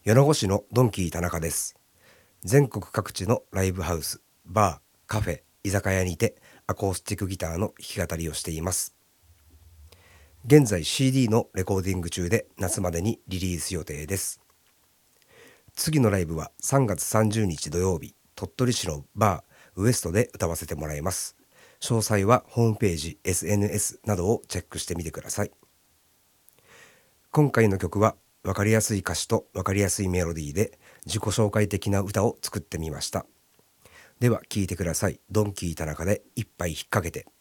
米子市のドンキー田中です。全国各地のライブハウス、バー、カフェ、居酒屋にてアコースティックギターの弾き語りをしています。現在 CD のレコーディング中で夏までにリリース予定です。次のライブは3月30日土曜日、鳥取市のバーウエストで歌わせてもらいます。詳細はホームページ、SNS などをチェックしてみてください。今回の曲は分かりやすい歌詞と分かりやすいメロディーで自己紹介的な歌を作ってみました。では聴いてください。ドンキー田中で一杯引っ掛けて。